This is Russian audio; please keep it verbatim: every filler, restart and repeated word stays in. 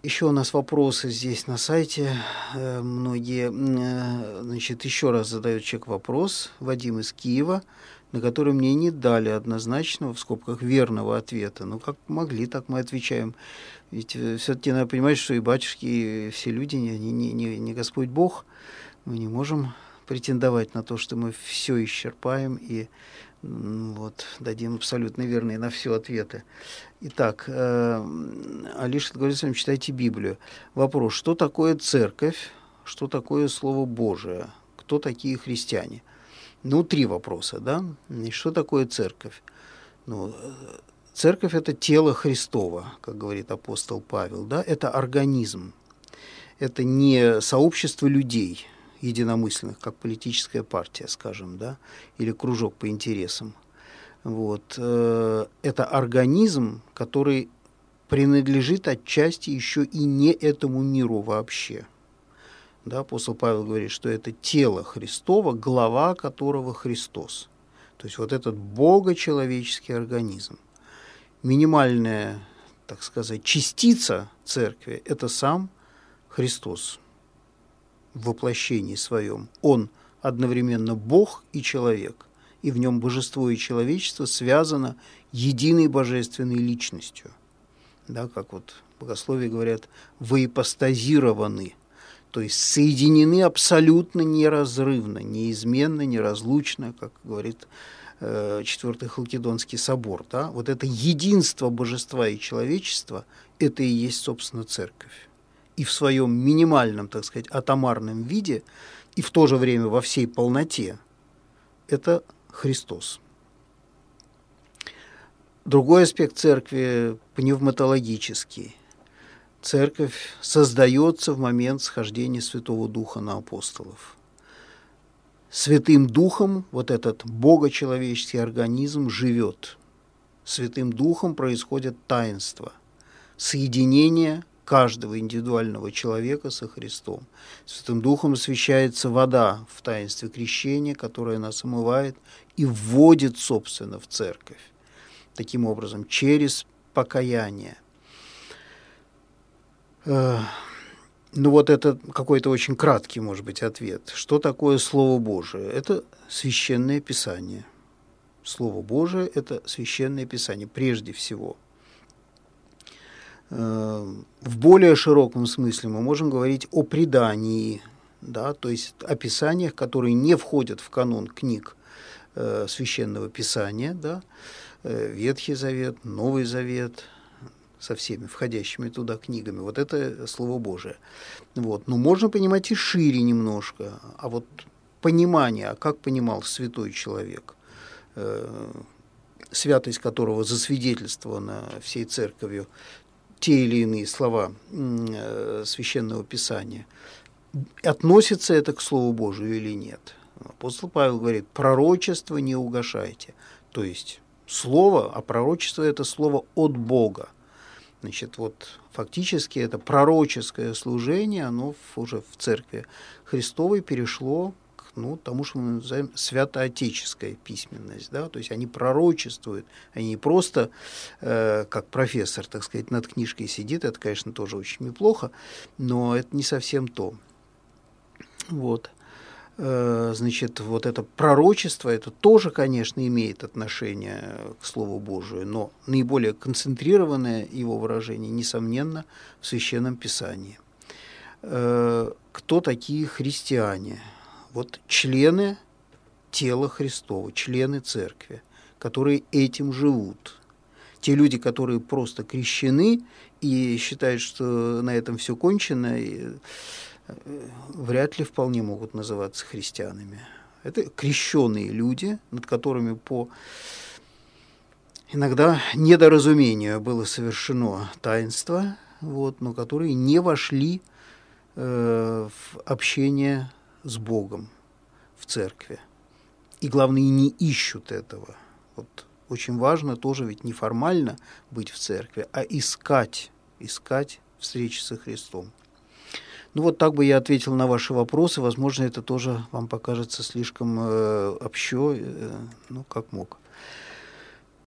Еще у нас вопросы здесь на сайте. Многие, значит, еще раз задает человек вопрос, Вадим из Киева, на который мне не дали однозначного, в скобках, верного ответа. Ну, как могли, так мы отвечаем. Ведь все-таки надо понимать, что и батюшки, и все люди, они не, не, не Господь Бог. Мы не можем претендовать на то, что мы все исчерпаем и вот, дадим абсолютно верные на все ответы. Итак, Алиша говорит, с вами читайте Библию. Вопрос, что такое церковь, что такое Слово Божие, кто такие христиане? Ну, три вопроса, да? И что такое церковь? Ну, церковь – это тело Христово, как говорит апостол Павел, да? Это организм, это не сообщество людей, единомысленных, как политическая партия, скажем, да, или кружок по интересам. Вот. Это организм, который принадлежит отчасти еще и не этому миру вообще. Да, апостол Павел говорит, что это тело Христово, глава которого Христос. То есть вот этот богочеловеческий организм. Минимальная, так сказать, частица церкви – это сам Христос в воплощении своем. Он одновременно Бог и человек, и в нем божество и человечество связано единой божественной личностью. Да, как вот в богословии говорят, воипостазированы, то есть соединены абсолютно неразрывно, неизменно, неразлучно, как говорит э, Четвертый Халкидонский собор. Да? Вот это единство божества и человечества – это и есть, собственно, церковь. И в своем минимальном, так сказать, атомарном виде, и в то же время во всей полноте, это Христос. Другой аспект церкви – пневматологический. Церковь создается в момент схождения Святого Духа на апостолов. Святым Духом вот этот богочеловеческий организм живет. Святым Духом происходит таинство, соединение каждого индивидуального человека со Христом. Святым Духом освящается вода в таинстве крещения, которая нас омывает и вводит, собственно, в церковь. Таким образом, через покаяние. Ну вот это какой-то очень краткий, может быть, ответ. Что такое Слово Божие? Это Священное Писание. Слово Божие – это Священное Писание прежде всего. В более широком смысле мы можем говорить о предании, да, то есть о писаниях, которые не входят в канон книг э, Священного Писания, да, э, Ветхий Завет, Новый Завет, со всеми входящими туда книгами. Вот это Слово Божие. Вот. Но можно понимать и шире немножко. А вот понимание, а как понимал святой человек, э, святость которого засвидетельствована всей церковью, те или иные слова э, Священного Писания, относится это к Слову Божию или нет? Апостол Павел говорит, пророчество не угашайте. То есть слово, а пророчество – это слово от Бога. Значит, вот фактически это пророческое служение, оно уже в церкви Христовой перешло к ну, тому, что мы называем святоотеческая письменность. Да? То есть они пророчествуют, они не просто, э, как профессор, так сказать, над книжкой сидит, это, конечно, тоже очень неплохо, но это не совсем то. Вот. Значит, вот это пророчество, это тоже, конечно, имеет отношение к Слову Божию, но наиболее концентрированное его выражение, несомненно, в Священном Писании. Кто такие христиане? Вот члены тела Христова, члены Церкви, которые этим живут. Те люди, которые просто крещены и считают, что на этом все кончено, и вряд ли вполне могут называться христианами. Это крещенные люди, над которыми по иногда недоразумению было совершено таинство, вот, но которые не вошли э, в общение с Богом в церкви. И, главное, не ищут этого. Вот, очень важно тоже ведь не формально быть в церкви, а искать, искать встречи со Христом. Ну вот так бы я ответил на ваши вопросы. Возможно, это тоже вам покажется слишком э, общо, э, ну, как мог.